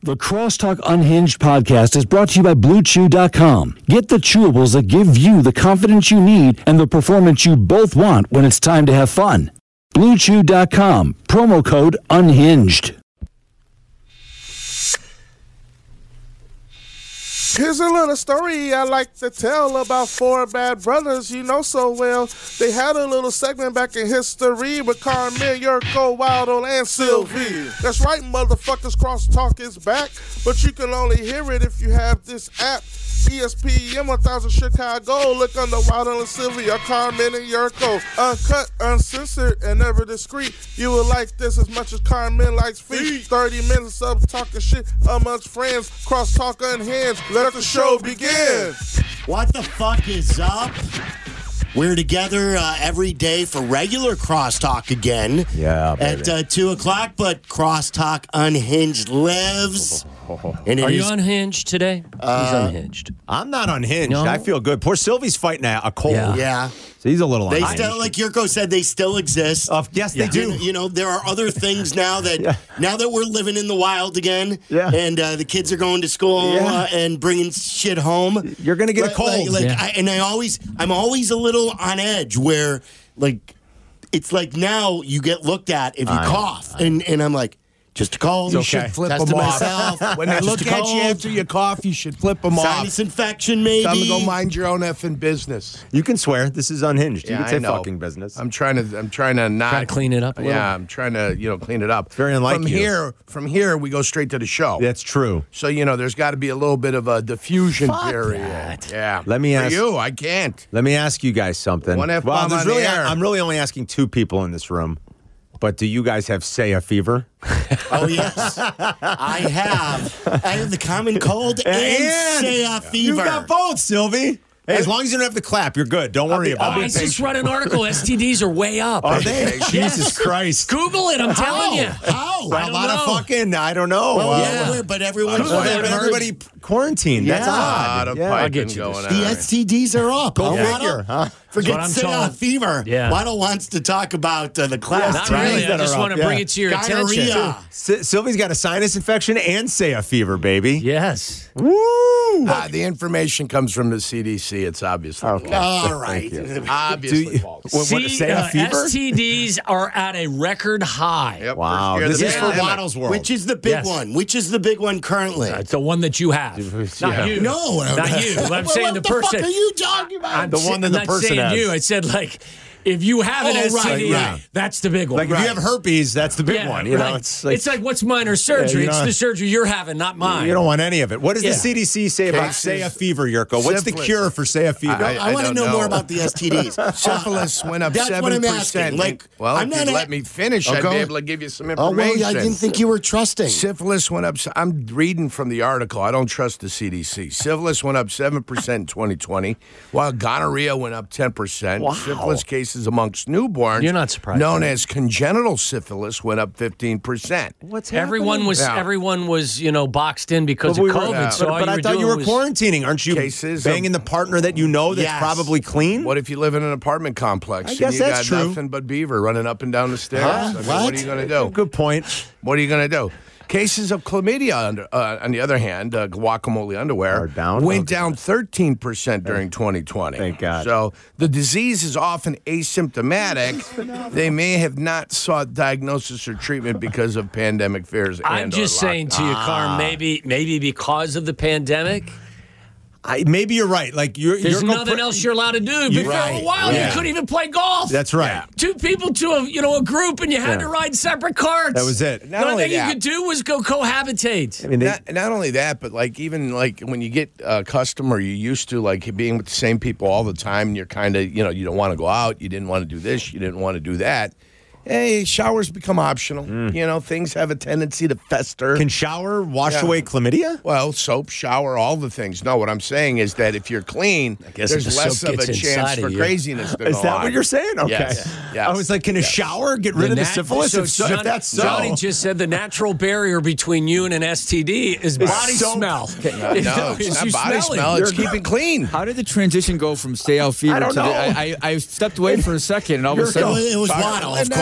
The Crosstalk Unhinged podcast is brought to you by BlueChew.com. Get the chewables that give you the confidence you need and the performance you both want when it's time to have fun. BlueChew.com. Promo code UNHINGED. Here's a little story I like to tell about four bad brothers you know so well. They had a little segment back in history with Carmen, Yurko, Waldo, and Sylvie. That's right, motherfuckers, Crosstalk is back, but you can only hear it if you have this app. ESPN 1000 Chicago. Look under Waldo and Sylvia, Carmen and Yurko. Uncut, uncensored, and never discreet. You will like this as much as Carmen likes feet. 30 minutes of talking shit amongst friends. Crosstalk Unhinged. Let the show begin. What the fuck is up? We're together every day for regular Crosstalk again. Yeah, baby. At 2 o'clock, but Crosstalk Unhinged lives. And Are you unhinged today? He's unhinged. I'm not unhinged. No? I feel good. Poor Sylvie's fighting a cold. Yeah. So he's a little They unhinged. still, like Yurko said, they still exist. Yes, they do. You know, there are other things now that now that we're living in the wild again, and the kids are going to school and bringing shit home. You're gonna get a cold. I'm always a little on edge where, like, it's like now you get looked at if you cough, and I'm like, just a cold. You should flip them off. When they look at you after you cough, you should flip them off. Sinus infection, maybe. Tell them to go mind your own effing business. You can swear. This is unhinged. Yeah, you can say I know. fucking business. I'm trying to not Try to clean it up a little. Yeah, I'm trying to clean it up. It's very unlike you. From here, we go straight to the show. That's true. So there's got to be a little bit of a diffusion period. that. Yeah. Let me ask For you. I can't. Let me ask you guys something. One F-bomb on the air. I'm really only asking two people in this room. But do you guys have a fever? Oh, yes. I have the common cold and say a fever. You got both, Sylvie. Hey, as long as you don't have to clap, you're good. Don't worry about I it. just read an article. STDs are way up. Are they? Yes. Jesus Christ. Google it. I'm telling you. How? I don't know. I don't know. Well, but everyone's everybody quarantined. That's Yeah. odd. A lot of Yeah. piping I'll get you going this. on. The STDs are up. Go Waddle, figure, huh? Forget That's say what I'm told. fever. Yeah. Waddle wants to talk about the class. Not Right. really. I That just are want up, to bring yeah. it to your attention. Gonorrhea. Sylvie's got a sinus infection and a fever, baby. Yes. Woo! The information comes from the CDC. It's obviously Okay. All right. obviously false. What, say a fever? STDs are at a record high. Yep, Wow. first year of This the is for pandemic. Waddle's world. Which is the big Yes. one? Which is the big one currently? It's the one that you have. Not you. No, Not you. I'm saying the person. What the fuck are you talking about? I'm The one that I'm the not person saying has. you. I said, like, if you have an Oh, STD, right. that's the big one. Like if you have herpes, that's the big Yeah, one. You know, right. it's like what's minor surgery. you know, It's the surgery you're having, not mine. you don't want any of it. What does Yeah. the CDC say about Cases- say a fever, Yurko? What's the Syphilis. cure for say a fever? I want to don't know know. more about the STDs. Syphilis went up That's what I'm 7%. asking. Like, well, I'm if not you'd a- let me finish, I'd be able to give you some Oh, information. well, I didn't think you were trusting. Syphilis went up. I'm reading from the article. I don't trust the CDC. Syphilis went up 7% in 2020, while gonorrhea went up 10%. Wow. Syphilis cases amongst newborns, You're not surprised, known right? as congenital syphilis, went up 15%. What's Everyone was boxed in because of But COVID. So all but I were thought you doing were was- quarantining. Aren't you Cases banging the partner that you know that's Yes. probably clean? What if you live in an apartment complex I and guess you that's got true. nothing but beaver running up and down the stairs? Huh? I mean, What? what are you going to do? Good point. What are you going to do? Cases of chlamydia, on the other hand, guacamole underwear, Are down? went Okay. down 13% during 2020. Thank God. So the disease is often asymptomatic. They may have not sought diagnosis or treatment because of pandemic fears. I'm and just or saying to you, Carm, maybe because of the pandemic, Maybe you're right. Like there's nothing else you're allowed to do. But for a while, Yeah. you couldn't even play golf. That's right. Two people to a group, and you had to ride separate carts. That was it. The only thing you could do was go cohabitate. I mean, Not only that, but even when you get accustomed or you're used to being with the same people all the time, and you're kind of you don't want to go out, you didn't want to do this, you didn't want to do that. Hey, showers become optional. Things have a tendency to fester. can shower wash away chlamydia? Well, soap, shower, all the things. No, what I'm saying is that if you're clean, guess if there's the less soap of a gets chance inside for of you. craziness to Is go that on. what you're saying? Okay. Yes. Yes. I was like, can a shower get rid of the syphilis? If that's so. Johnny just said the natural barrier between you and an STD is body soap. smell. No, it's not body smell. It's keeping clean. How did the transition go from stay out fever I don't to know. I stepped away for a second and all of a sudden It was Waddle, of course.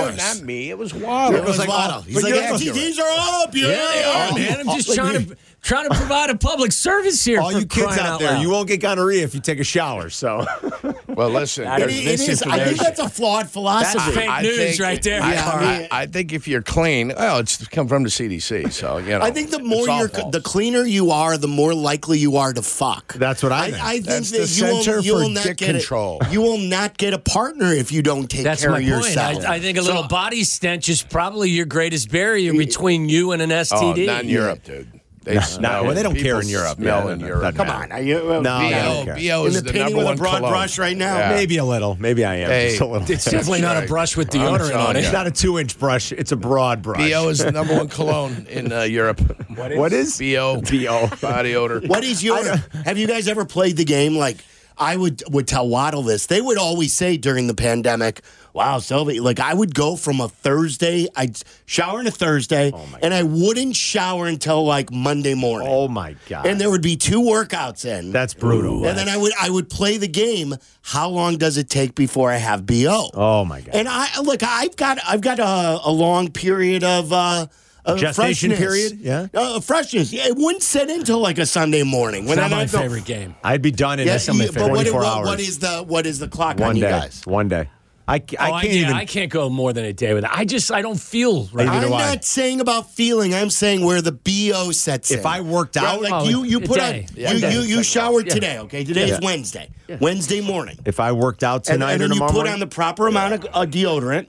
worse. Not me. It was Waddle. It was like, Waddle. oh, He's but like, you're STDs are up. Yeah. Yeah, man. I'm just trying to provide a public service here. All for you kids crying out there, loud. you won't get gonorrhea if you take a shower. So Well, listen. It there's It is. I think that's a flawed philosophy. That's fake I news think- right there. I think if you're clean, it's come from the CDC. So I think the more it's all false. the cleaner you are, the more likely you are to fuck. That's what I think. I think That's that the you will, Center you will for not Dick get Control. You will not get a partner if you don't take That's care my of point. yourself. I think a little body stench is probably your greatest barrier between you and an STD. not in Europe, dude. They well, they don't care in Europe. Smell Yeah, in no, Europe. doesn't Come on, are you, No, I don't care. BO in is the the painting number with a one broad cologne. brush right now. Yeah. Maybe a little. Maybe I am. Hey, just a little. It's definitely not a brush with deodorant on it. It's not a 2-inch brush. It's a broad brush. BO is the number one cologne in Europe. What is BO? BO? Body odor. What is your? Have you guys ever played the game? Like I would tell Waddle this. They would always say during the pandemic, "Wow, Sylvie!" Like I would go from a Thursday, I'd shower on a Thursday, and I wouldn't shower until like Monday morning. Oh my god! And there would be 2 workouts in. That's brutal. And then I would play the game. How long does it take before I have BO? Oh my god! And I've got a long period of gestation freshness. period? Yeah. Freshness. Yeah, it wouldn't set until like a Sunday morning. It's not my I'd go- favorite game. I'd be done in Yeah, some but 24 hours. what is the clock on One you day. guys? One day. I can't even. I can't go more than a day with it. I don't feel right. Neither I'm do I. not saying about feeling. I'm saying where the BO sets in. If I worked out- like Oh, you a put day. on Yeah, you showered Yeah. today. Okay, today's Yeah. Wednesday. Wednesday morning. If I worked out tonight and then or you tomorrow put morning, on the proper amount of deodorant.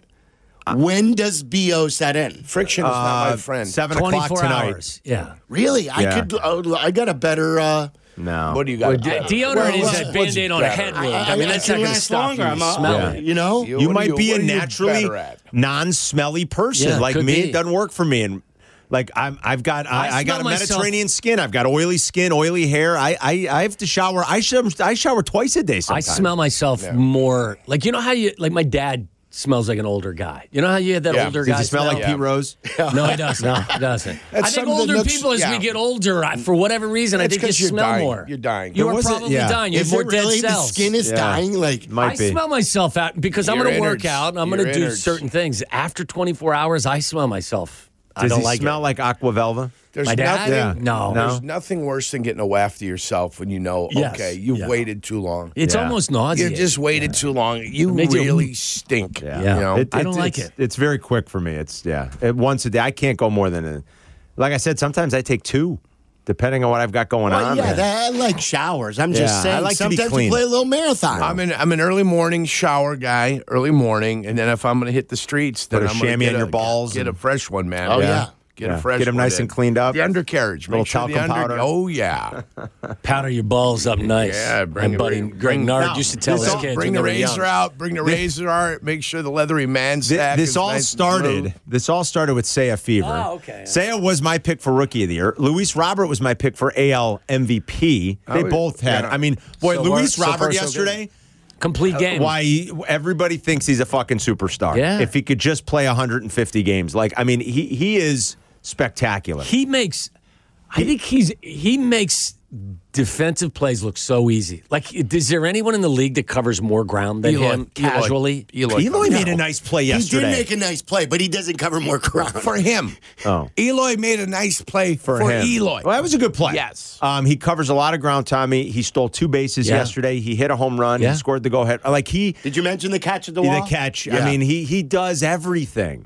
When does BO set in? Friction is not my friend. 7 o'clock 24 tonight. hours. Yeah. Really? Yeah. I got a better. No. What do you got? Deodorant is what's that Band-Aid on a better? head wound. I mean, that's can not going to last stop longer. you I'm smelling. You know. You What might are be you- a what are you naturally better at? non-smelly person. Yeah, like could me, be. it doesn't work for me. And like I've got I got a smell myself. Mediterranean skin. I've got oily skin, oily hair. I have to shower. I shower twice a day I sometimes. smell myself more. Like, you know how my dad smells like an older guy. You know how you had that Yeah. older Does guy he smell like Yeah. Pete Rose? No, he doesn't. No, he doesn't. That's I think some of the older nooks- people, as yeah. we get older, for whatever reason, I It's think you 'cause you're smell dying. more. You're dying. You There are was a- probably yeah. dying. You have Is more it really? dead cells. The skin is Yeah. dying. Like Might I be. smell myself out because I'm Your going to work innards. out. I'm Your going to do innards. certain things. After 24 hours, I smell myself. I Does don't he like smell it. like Aqua Velva? There's My dad? nothing. Yeah. No. There's nothing worse than getting a waft of yourself when you know, Yes. okay, you've Yeah. waited too long. It's Yeah. almost You nauseating. just waited too long. You made you- really stink. Yeah. You know? I don't like it. It's very quick for me. It's once a day. I can't go more than like I said. Sometimes I take 2, depending on what I've got going Well, on. yeah, I like showers. I'm just Yeah, saying. I like to be sometimes clean. you play a little marathon. I'm an early morning shower guy, early morning, and then if I'm going to hit the streets, then Put a I'm going chamois to on your balls get a and- fresh one, man. Oh, yeah. Get Yeah. a fresh Get 'em one nice in. and cleaned up. The undercarriage. Little Make sure the talcum powder. Oh, yeah. Powder your balls up nice. Yeah, bring My it- buddy bring- Greg Nard now, used to tell this his all- kids Bring when the they were razor young. out. Bring the razor out. Make sure the leathery man stack This is all nice and started. smooth. This all started with Seiya Fever. Oh, okay. Seiya was my pick for Rookie of the Year. Luis Robert was my pick for AL MVP. They Oh, both had. yeah. I mean, boy, So Luis far, so Robert good. yesterday. Complete game. Why everybody thinks he's a fucking superstar. Yeah. If he could just play 150 games, like I mean, he is spectacular. He makes. I think he makes defensive plays look so easy. Like, is there anyone in the league that covers more ground than him casually? Eloy made a nice play he yesterday. did make a nice play, but he doesn't cover more ground. For him. Oh. Eloy made a nice play for him. Eloy. Well, that was a good play. Yes. He covers a lot of ground, Tommy. He stole 2 bases Yeah. yesterday. He hit a home run. Yeah. He scored the go-ahead. Like Did you mention the catch at the wall? the catch. Yeah. I mean, he does everything.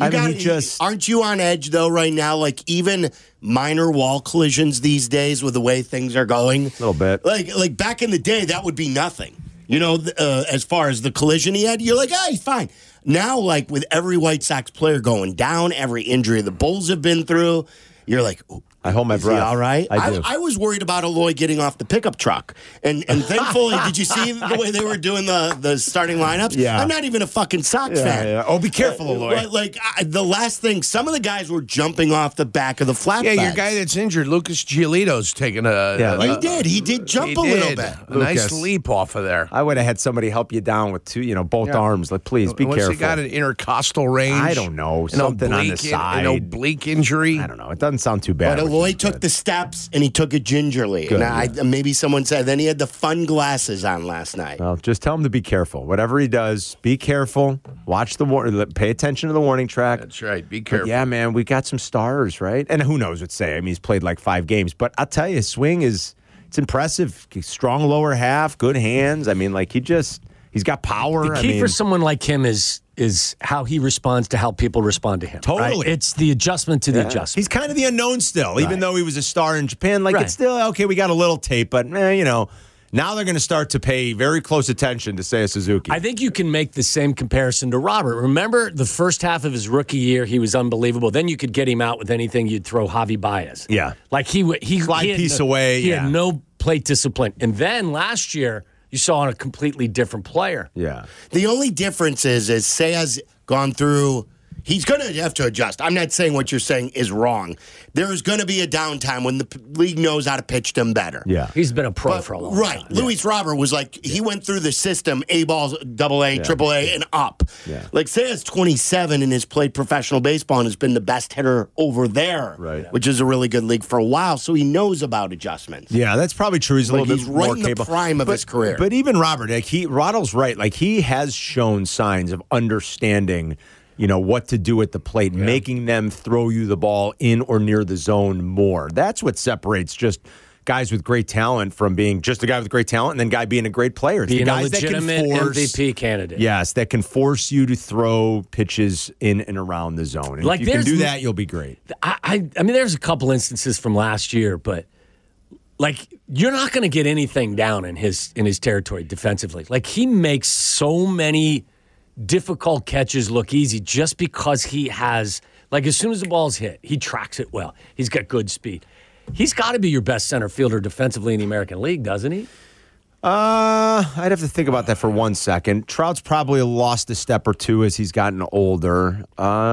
Aren't you on edge though right now? Like even minor wall collisions these days with the way things are going. A little bit. Like back in the day, that would be nothing. You know, as far as the collision he had, you're like, he's fine. Now, like with every White Sox player going down, every injury the Bulls have been through, you're like, ooh, I hold my is he breath. all right? I do. I was worried about Eloy getting off the pickup truck, and thankfully, did you see the way they were doing the starting lineups? Yeah. I'm not even a fucking Sox fan. Yeah. Oh, be careful, Eloy. The last thing, some of the guys were jumping off the back of the flatbed. Yeah, your guy that's injured, Lucas Giolito's taking He did jump a little bit. A nice Lucas. leap off of there. I would have had somebody help you down with both arms. Like, please be What's careful. he got an intercostal range? I don't know. An Something on the oblique side. An oblique injury. I don't know. It doesn't sound too bad. But Eloy took the steps, and he took it gingerly. Good, and maybe someone said, then he had the fun glasses on last night. Well, just tell him to be careful. Whatever he does, be careful. Watch pay attention to the warning track. That's right. Be careful. But yeah, man, we got some stars, right? And who knows what to say. I mean, he's played like 5 games. But I'll tell you, his swing it's impressive. Strong lower half, good hands. I mean, like he's got power. The key for someone like him is how he responds to how people respond to him. Totally. Right? It's the adjustment to the adjustment. He's kind of the unknown still, even though he was a star in Japan. Like, it's still, okay, we got a little tape, but, now they're going to start to pay very close attention to Seiya Suzuki. I think you can make the same comparison to Robert. Remember the first half of his rookie year, he was unbelievable. Then you could get him out with anything, you'd throw Javi Baez. Yeah. Like he Slide piece away. He had no plate discipline. And then last year, you saw a completely different player. Yeah. The only difference is Seiya's gone through. He's going to have to adjust. I'm not saying what you're saying is wrong. There's going to be a downtime when the league knows how to pitch them better. Yeah. He's been a pro for a long time. Right. Luis Robert was like, he went through the system, A balls, double A, triple A, and up. Yeah. Like, Seiya's 27 and has played professional baseball and has been the best hitter over there, which is a really good league for a while, so he knows about adjustments. Yeah, that's probably true. He's a little bit more in capable. The prime of his career. But even Robert, Roddle's right. Like, he has shown signs of understanding what to do at the plate, making them throw you the ball in or near the zone more. That's what separates just guys with great talent from being just a guy with great talent and then guy being a great player. It's being the guys a legitimate that can force, MVP candidate. Yes, that can force you to throw pitches in and around the zone. And if you can do that, you'll be great. I mean, there's a couple instances from last year, but like you're not going to get anything down in his territory defensively. Like he makes so many difficult catches look easy just because he has, like, as soon as the ball's hit, he tracks it well. He's got good speed. He's got to be your best center fielder defensively in the American League, doesn't he? I'd have to think about that for 1 second. Trout's probably lost a step or two as he's gotten older.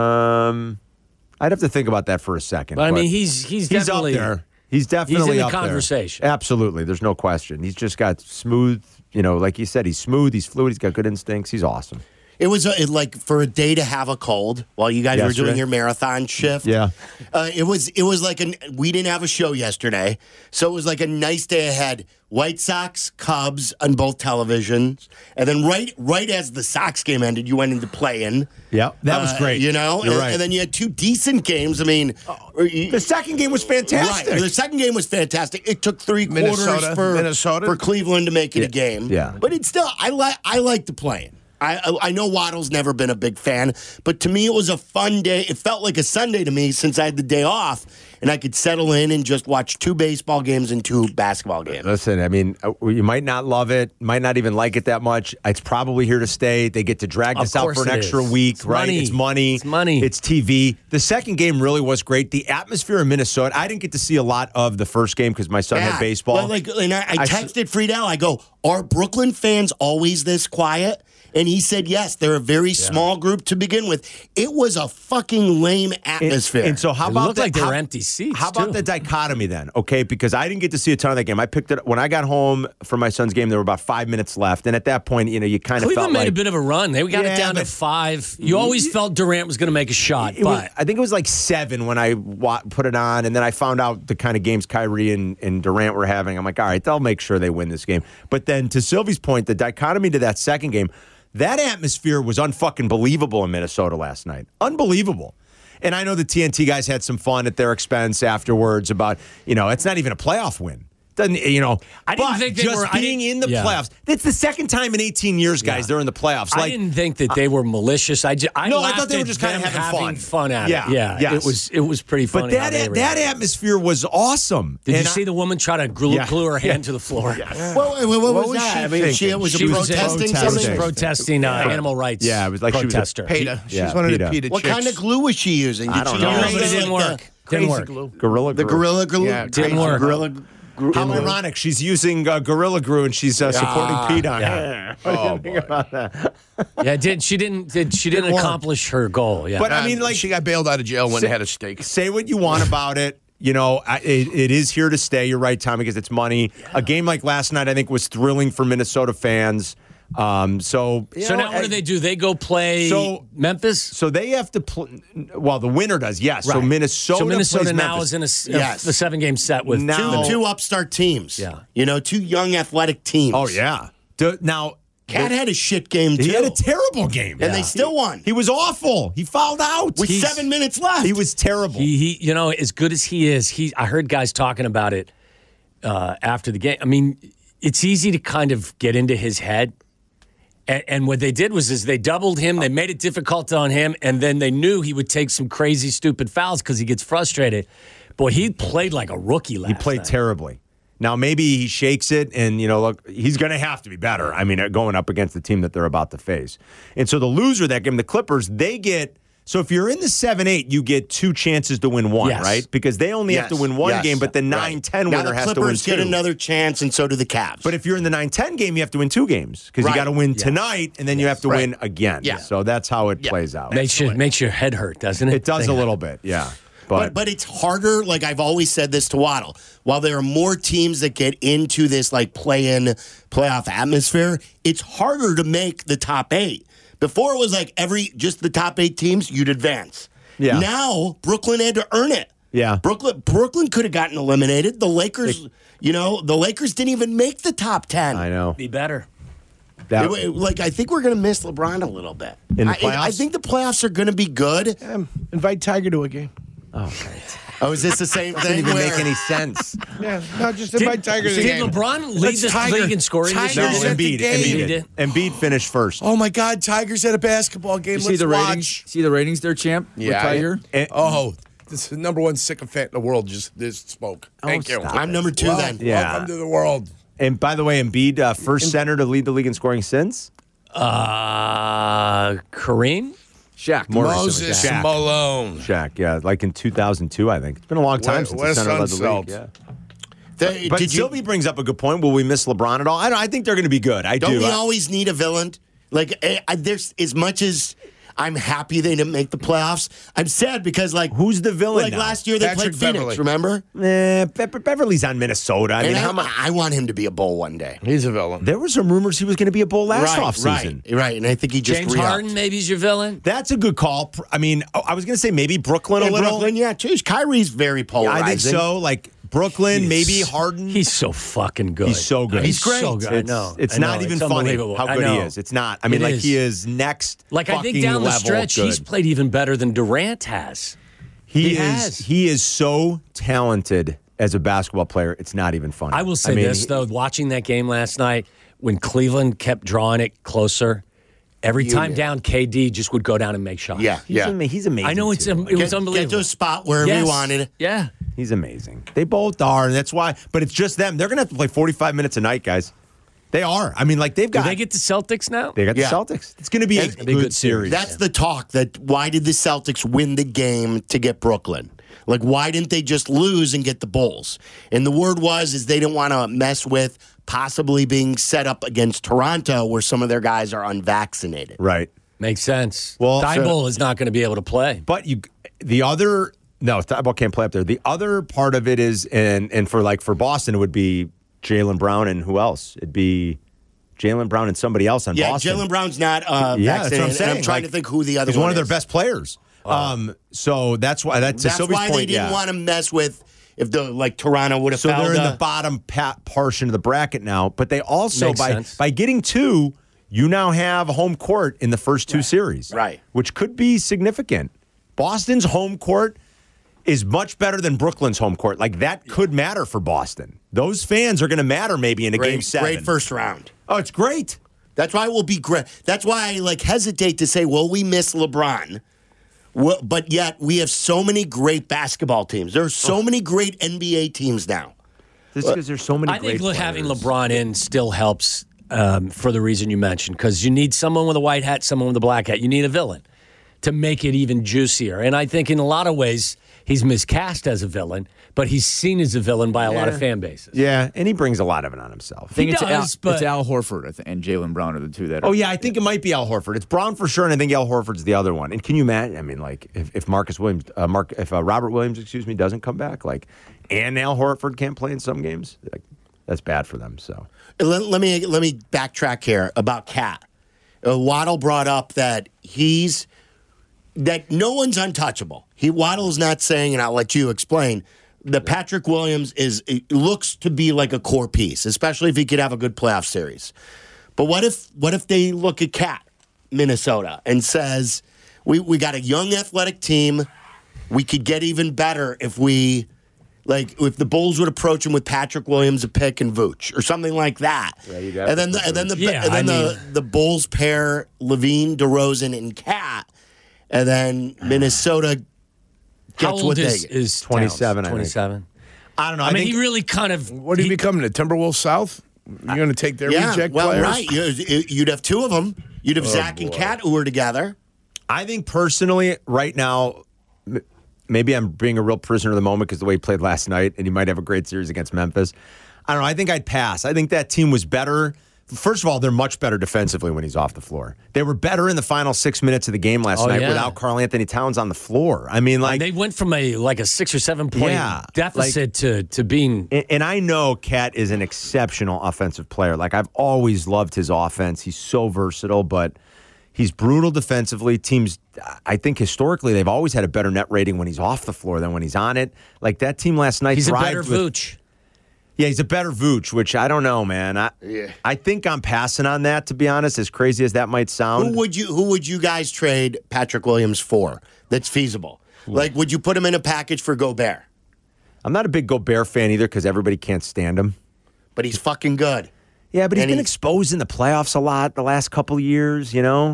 I'd have to think about that for a second. But I mean, he's definitely up there. He's definitely in the up conversation. There. Absolutely. There's no question. He's just got smooth, like you said, he's smooth, he's fluid, he's got good instincts. He's awesome. It was like for a day to have a cold while you guys were doing your marathon shift. Yeah, it was like we didn't have a show yesterday, so it was like a nice day ahead. White Sox, Cubs on both televisions, and then right as the Sox game ended, you went into play-in. Yeah, that was great. You're right. And then you had 2 decent games. I mean, the second game was fantastic. Right, the second game was fantastic. It took 3 quarters for Cleveland to make it a game. Yeah, but it's still I like the play-in. I know Waddle's never been a big fan, but to me it was a fun day. It felt like a Sunday to me since I had the day off, and I could settle in and just watch 2 baseball games and 2 basketball games. Listen, I mean, you might not love it, might not even like it that much. It's probably here to stay. They get to drag this out for an extra week, right? It's money. It's money. It's TV. The second game really was great. The atmosphere in Minnesota, I didn't get to see a lot of the first game because my son had baseball. Well, and I texted Friedel. I go, are Brooklyn fans always this quiet? And he said, yes, they're a very small group to begin with. It was a fucking lame atmosphere. And so how It about looked like they were empty seats, How about too. the dichotomy then? Okay, because I didn't get to see a ton of that game. I picked it when I got home from my son's game. There were about 5 minutes left, and at that point, you kind of Cleveland felt made like a bit of a run. They got it down to 5. You always felt Durant was going to make a shot, but I think it was like 7 when I put it on, and then I found out the kind of games Kyrie and Durant were having. I'm like, all right, they'll make sure they win this game. But then to Sylvie's point, the dichotomy to that second game, that atmosphere was unfucking believable in Minnesota last night. Unbelievable. And I know the TNT guys had some fun at their expense afterwards about, it's not even a playoff win. Doesn't I didn't think they just were being in the playoffs. It's the second time in 18 years, guys. They're in the playoffs. I didn't think that they were malicious. I thought they were just kind of having fun at it. Yeah. Yes. It was pretty funny. But that atmosphere was awesome. Did you see the woman try to glue her hand to the floor? What was that? I mean, she was protesting something. She was protesting animal rights. Yeah, it was like protester. PETA. She's one of the PETA chicks. What kind of glue was she using? I don't know. But it didn't work. Didn't work. Gorilla glue. The Gorilla glue? Yeah, didn't work. Gorilla How ironic. She's using Gorilla Glue and she's supporting PETA. Yeah. Oh, boy. about that. Yeah, she didn't accomplish her goal. Yeah. But I mean, like, she got bailed out of jail when they had a steak. Say what you want about it. It is here to stay. You're right, Tommy, because it's money. A game like last night, I think, was thrilling for Minnesota fans. So now what do they do? They go play Memphis? So they have to play. Well, the winner does, yes. Right. So Minnesota now Memphis. is in the 7-game set with two upstart teams. Yeah. Two young athletic teams. Oh, yeah. Now, Cat had a shit game, too. he had a terrible game. And they still won. He was awful. He fouled out. With 7 minutes left. He was terrible. He as good as he is, I heard guys talking about it after the game. I mean, it's easy to kind of get into his head. And what they did was they doubled him. They made it difficult on him. And then they knew he would take some crazy, stupid fouls because he gets frustrated. Boy, he played like a rookie last night. He played terribly. Now, maybe he shakes it, and, look, he's going to have to be better. I mean, going up against the team that they're about to face. And so the loser of that game, the Clippers, they get – so if you're in the 7-8, you get 2 chances to win one, right? Because they only have to win one game, but the 9-10 winner has to win 2. Now the Clippers get another chance, and so do the Cavs. But if you're in the 9-10 game, you have to win 2 games because you got to win tonight, and then you have to win again. Yeah. So that's how it plays out. Makes your head hurt, doesn't it? It does a little bit, yeah. But it's harder. Like I've always said this to Waddle. While there are more teams that get into this like play-in, playoff atmosphere, it's harder to make the top 8. Before it was like just the top 8 teams, you'd advance. Yeah. Now Brooklyn had to earn it. Yeah. Brooklyn could have gotten eliminated. The Lakers, the Lakers didn't even make the top 10. I know. Be better. I think we're going to miss LeBron a little bit. In the playoffs? I think the playoffs are going to be good. Invite Tiger to a game. Oh, right. Oh, is this the same thing? Doesn't even make any sense. Yeah, no, just invite Tiger to the Did game. LeBron lead the league in scoring this year? Tiger's at the game. Embiid finished first. Oh, my God, Tiger's at a basketball game. See the ratings? See the ratings there, champ? Yeah. With Tiger? This is the number 1 sycophant in the world. Just this spoke. Thank you. I'm number 2 then. Yeah. Welcome to the world. And by the way, Embiid, first center to lead the league in scoring since? Kareem? Shaq. Moses Shaq. Malone. Shaq, yeah, like in 2002, I think. It's been a long time since the center led the league. Yeah. But Sylvie brings up a good point. Will we miss LeBron at all? I think they're going to be good. Don't we always need a villain? Like, there's as much as I'm happy they didn't make the playoffs. I'm sad because, who's the villain now? Last year they Patrick played Phoenix, Beverly. remember? Beverly's on Minnesota. I want him to be a Bull one day. He's a villain. There were some rumors he was going to be a Bull last offseason. Right, and I think he just James re-upped. Harden, maybe he's your villain. That's a good call. I mean, I was going to say maybe Brooklyn a little. Brooklyn, yeah. Geez, Kyrie's very polarizing. I think so. Like Brooklyn, maybe Harden. He's so fucking good. He's so good. He's great. So good. It's not even funny how good he is. It's not. I mean, he is next. Like I think down the stretch, he's played even better than Durant has. He is so talented as a basketball player. It's not even funny. I will say this though, watching that game last night, when Cleveland kept drawing it closer. Every time down, KD just would go down and make shots. Yeah, he's amazing. I know it was unbelievable. Get to a spot wherever he wanted. Yeah. He's amazing. They both are, and that's why. But it's just them. They're going to have to play 45 minutes a night, guys. They are. I mean, they've got. Do they get the Celtics now? They got the Celtics. It's going to be a good series. That's the talk. That why did the Celtics win the game to get Brooklyn? Like, why didn't they just lose and get the Bulls? And the word is they didn't want to mess with possibly being set up against Toronto, where some of their guys are unvaccinated. Right. Makes sense. Well, Thibault is not going to be able to play. But Thibault can't play up there. The other part of it is, and for Boston, it would be Jaylen Brown and who else? It'd be Jaylen Brown and somebody else on Boston. Yeah, Jaylen Brown's not vaccinated. That's what I'm saying. And I'm trying to think who the other he's one one of their is. best players. So that's why That's Sylvie's why point, they didn't want to mess with if Toronto would have. So they're in the bottom portion of the bracket now, but they also Makes by getting 2, you now have home court in the first 2 series, right? Which could be significant. Boston's home court is much better than Brooklyn's home court. Like that could matter for Boston. Those fans are going to matter maybe in a game 7. Great first round. Oh, it's great. That's why it will be great. That's why I hesitate to say, well, we miss LeBron. But yet we have so many great basketball teams. There are so many great NBA teams now. Just because there's so many I think great having players. LeBron in still helps for the reason you mentioned, because you need someone with a white hat, someone with a black hat. You need a villain to make it even juicier. And I think in a lot of ways he's miscast as a villain, but he's seen as a villain by a lot of fan bases. Yeah, and he brings a lot of it on himself. I think He does, but it's Al Horford and Jaylen Brown are the two that are. Oh, yeah, I think it might be Al Horford. It's Brown for sure, and I think Al Horford's the other one. And can you imagine? I mean, if Marcus Williams, Robert Williams, doesn't come back, and Al Horford can't play in some games, that's bad for them. So Let me backtrack here about Cat. Waddle brought up that no one's untouchable. Waddle's not saying, and I'll let you explain, that Patrick Williams looks to be like a core piece, especially if he could have a good playoff series. But what if they look at Cat, Minnesota, and says, we got a young athletic team. We could get even better if if the Bulls would approach him with Patrick Williams, a pick, and Vooch, or something like that. Yeah, and then the Bulls pair Levine, DeRozan, and Cat, and then Minnesota gets what they get. Is 27, I think. 27. I don't know. I mean, he really kind of. What are you becoming, the Timberwolves South? You're going to take their reject players? Right. You'd have two of them. You'd have Zach and Cat who are together. I think personally, right now, maybe I'm being a real prisoner of the moment because the way he played last night, and he might have a great series against Memphis. I don't know. I think I'd pass. I think that team was better. First of all, they're much better defensively when he's off the floor. They were better in the final 6 minutes of the game last night without Karl Anthony Towns on the floor. I mean, they went from a 6 or 7 point deficit to being. And I know Cat is an exceptional offensive player. I've always loved his offense. He's so versatile, but he's brutal defensively. Teams, I think historically, they've always had a better net rating when he's off the floor than when he's on it. That team last night. He's a better Vooch. Yeah, he's a better Vooch, which I don't know, man. I think I'm passing on that, to be honest, as crazy as that might sound. Who would you guys trade Patrick Williams for that's feasible? Would you put him in a package for Gobert? I'm not a big Gobert fan either because everybody can't stand him. But he's fucking good. Yeah, but he's been exposed in the playoffs a lot the last couple of years,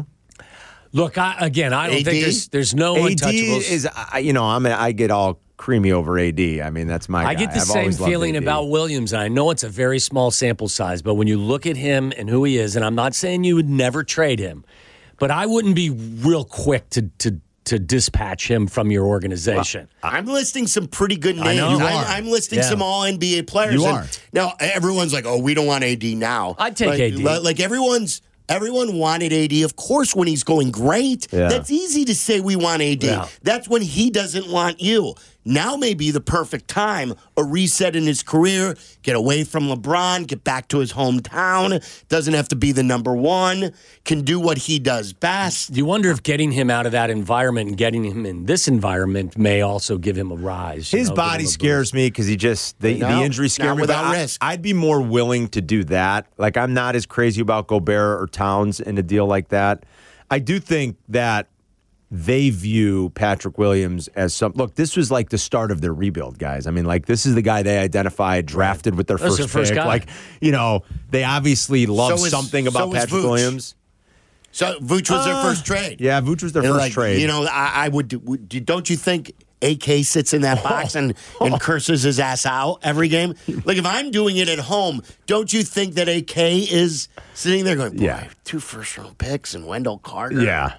Look, I don't think there's no AD untouchables. is, I get all creamy over AD. I mean, that's my guy. I get the same feeling about Williams. I know it's a very small sample size, but when you look at him and who he is, and I'm not saying you would never trade him, but I wouldn't be real quick to dispatch him from your organization. Well, I'm listing some pretty good names. I know. I'm listing some all-NBA players. You are. Now, everyone's like, we don't want AD now. I'd take AD. Everyone wanted AD, of course, when he's going great. Yeah. That's easy to say we want AD. Yeah. That's when he doesn't want you. Now may be the perfect time, a reset in his career, get away from LeBron, get back to his hometown, doesn't have to be the number one, can do what he does best. You wonder if getting him out of that environment and getting him in this environment may also give him a rise. His body scares me because the injury scares me. Without risk. I'd be more willing to do that. I'm not as crazy about Gobert or Towns in a deal like that. I do think that they view Patrick Williams as look, this was the start of their rebuild, guys. I mean, this is the guy they identified, drafted with their first pick. Guy. They obviously love something about Patrick Williams. So Vooch was their first trade. Yeah, Vooch was their first trade. I would. Don't you think AK sits in that box and curses his ass out every game? If I'm doing it at home, don't you think that AK is sitting there going, boy, 2 first-round picks and Wendell Carter? Yeah.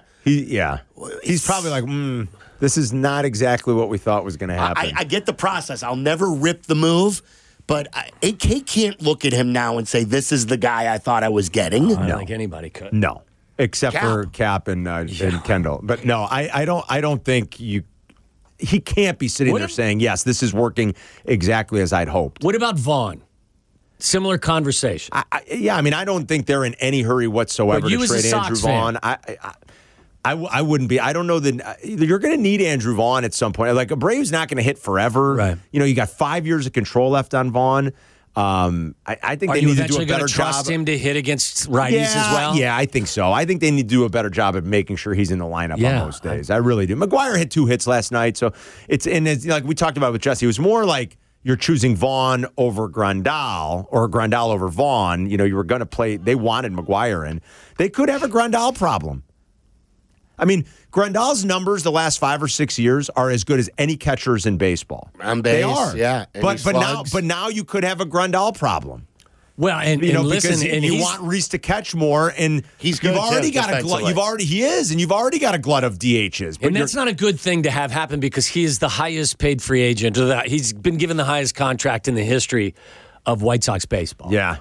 He's probably this is not exactly what we thought was going to happen. I get the process. I'll never rip the move, but AK can't look at him now and say, this is the guy I thought I was getting. I don't think anybody could. No, except for Cap and Kendall. But no, I don't think he can't be sitting there saying, yes, this is working exactly as I'd hoped. What about Vaughn? Similar conversation. I don't think they're in any hurry whatsoever to trade Andrew Vaughn. I wouldn't be. I don't know that you're going to need Andrew Vaughn at some point. Abreu's not going to hit forever. Right. You got 5 years of control left on Vaughn. I think they need to do a better job. Trust him to hit against righties as well? Yeah, I think so. I think they need to do a better job of making sure he's in the lineup on most days. I really do. McGuire hit 2 hits last night, so it's like we talked about with Jesse. It was more like you're choosing Vaughn over Grandal or Grandal over Vaughn. You were going to play. They wanted McGuire in. They could have a Grandal problem. I mean, Grandal's numbers the last 5 or 6 years are as good as any catchers in baseball. On base, they are. Yeah. But now you could have a Grandal problem. Well, and listen, because you want Reese to catch more, and he's good. You've already got a glut. You've already got a glut of DHs. And that's not a good thing to have happen because he is the highest paid free agent. He's been given the highest contract in the history of White Sox baseball. Yeah,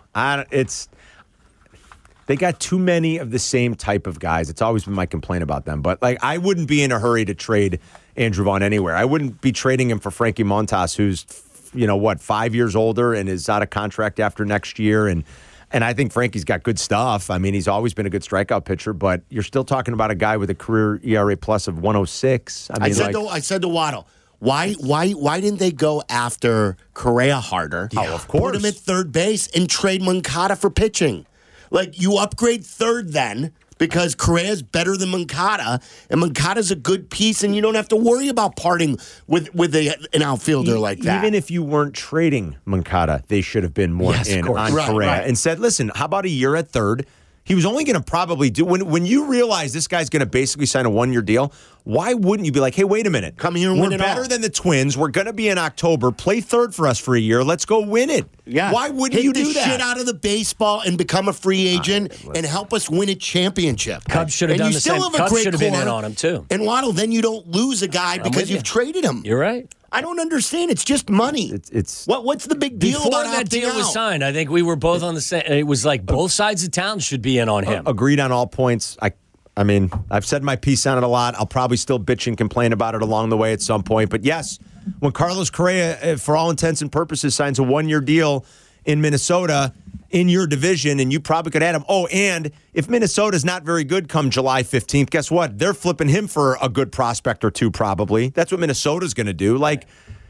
they got too many of the same type of guys. It's always been my complaint about them. But I wouldn't be in a hurry to trade Andrew Vaughn anywhere. I wouldn't be trading him for Frankie Montas, who's 5 years older and is out of contract after next year. And I think Frankie's got good stuff. I mean, he's always been a good strikeout pitcher, but you're still talking about a guy with a career ERA plus of 106. I said to Waddle, why didn't they go after Correa harder? Oh, of course. Put him at third base and trade Moncada for pitching. Like, you upgrade third then, because Correa's better than Moncada, and Moncada's a good piece, and you don't have to worry about parting with an outfielder like that. Even if you weren't trading Moncada, they should have been more in on Correa and said, listen, how about a year at third? He was only going to probably do, when you realize this guy's going to basically sign a 1-year deal, why wouldn't you be like, hey, wait a minute. Come here and win it all. We're better than the Twins. We're going to be in October. Play third for us for a year. Let's go win it. Yeah. Why wouldn't you do the that? Shit out of the baseball and become a free agent and help us win a championship. Cubs should have done the same. Cubs should have been in on him, too. And Waddle, then you don't lose a guy because you've traded him. You're right. I don't understand. It's just money. What's the big deal Before about that deal opting was out? signed, I think we were both on the same. It was like both sides of town should be in on him. Agreed on all points. I mean, I've said my piece on it a lot. I'll probably still bitch and complain about it along the way at some point. But yes, when Carlos Correa, for all intents and purposes, signs a 1-year deal in Minnesota in your division, and you probably could add him. Oh, and if Minnesota's not very good come July 15th, guess what? They're flipping him for a good prospect or two probably. That's what Minnesota's going to do. Like,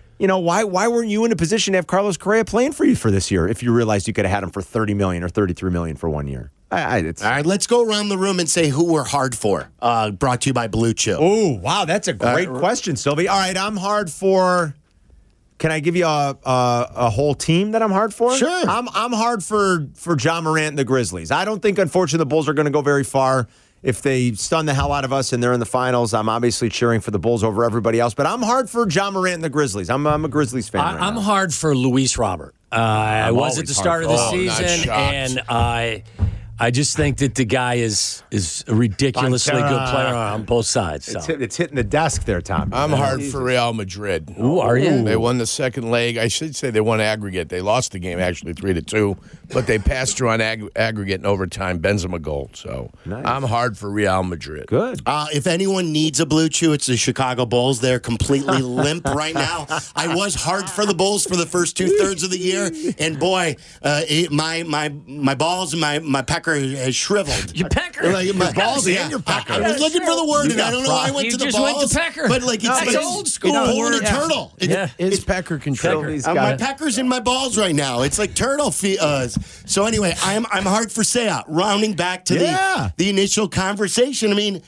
why weren't you in a position to have Carlos Correa playing for you for this year if you realized you could have had him for $30 million or $33 million for 1 year? All right, let's go around the room and say who we're hard for. Brought to you by Blue Chew. Oh, wow, that's a great question, Sylvie. All right, I'm hard for. Can I give you a whole team that I'm hard for? Sure. I'm hard for John Morant and the Grizzlies. I don't think, unfortunately, the Bulls are going to go very far. If they stun the hell out of us and they're in the finals, I'm obviously cheering for the Bulls over everybody else. But I'm hard for John Morant and the Grizzlies. I'm a Grizzlies fan. I'm hard for Luis Robert. I was at the start of the season, and I just think that the guy is a ridiculously good player on both sides. So. It's hitting the desk there, Tom. I'm hard for Real Madrid. Ooh, are you? They won the second leg. I should say they won aggregate. They lost the game actually 3-2, but they passed through on aggregate in overtime. Benzema goal. So nice. I'm hard for Real Madrid. Good. If anyone needs a Blue Chew, it's the Chicago Bulls. They're completely limp right now. I was hard for the Bulls for the first 2/3 of the year, and boy, my balls and my pecker has shriveled. Your pecker? Like, my balls and your pecker. I was looking for the word, and I don't know why I went to the balls. You just went to pecker. But like That's old school. Pulling a turtle. It's pecker control. My pecker's in my balls right now. It's like turtle feet. So anyway, I'm hard for Seiya. Rounding back to the initial conversation. I mean,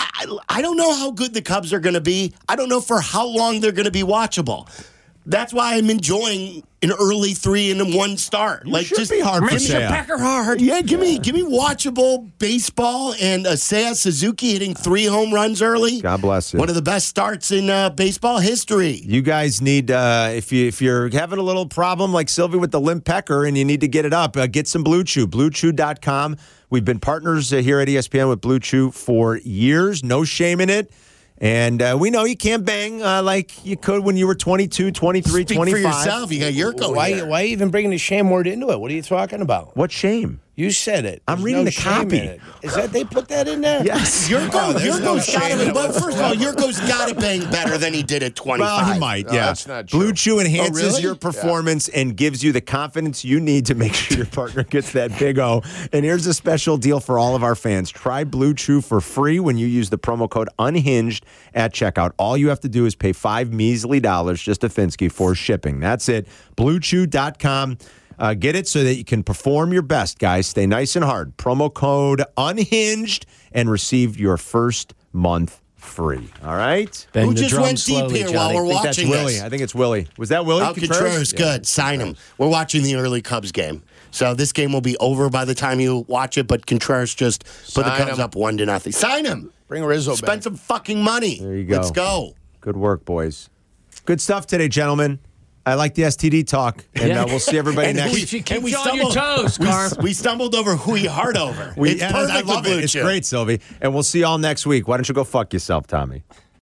I don't know how good the Cubs are going to be. I don't know for how long they're going to be watchable. That's why I'm enjoying an early 3-1 start. You should be hard for Seiya. Pecker hard. Yeah, give me watchable baseball and Seiya Suzuki hitting 3 home runs early. God bless you. One of the best starts in baseball history. You guys need, if you're having a little problem like Sylvie with the limp pecker and you need to get it up, get some Blue Chew. BlueChew.com. We've been partners here at ESPN with Blue Chew for years. No shame in it. And we know you can't bang like you could when you were 22, 23, Speak 25. for yourself. You got Yurko here. Why even bringing the shame word into it? What are you talking about? What shame? You said it. I'm reading the copy. Is that they put that in there? Yes. Yurko's got it. But first of all, Yurko's got to bang better than he did at 25. Well, he might, yeah. That's not true. Blue Chew enhances really? your performance and gives you the confidence you need to make sure your partner gets that big O. And here's a special deal for all of our fans. Try Blue Chew for free when you use the promo code UNHINGED at checkout. All you have to do is pay $5 measly, just a Finsky, for shipping. That's it. BlueChew.com. Get it so that you can perform your best, guys. Stay nice and hard. Promo code UNHINGED and receive your first month free. All right? Who just went deep here while we're watching this? I think it's Willie. Was that Willie? Contreras, good. Sign him. We're watching the early Cubs game. So this game will be over by the time you watch it, but Contreras just put the Cubs up 1-0. Sign him. Bring Rizzo back. Spend some fucking money. There you go. Let's go. Good work, boys. Good stuff today, gentlemen. I like the STD talk, and we'll see everybody next week. You keep on your toes, Carm. We stumbled over who you hard over. It's perfect. I love it. It's great, Sylvie. And we'll see y'all next week. Why don't you go fuck yourself, Tommy?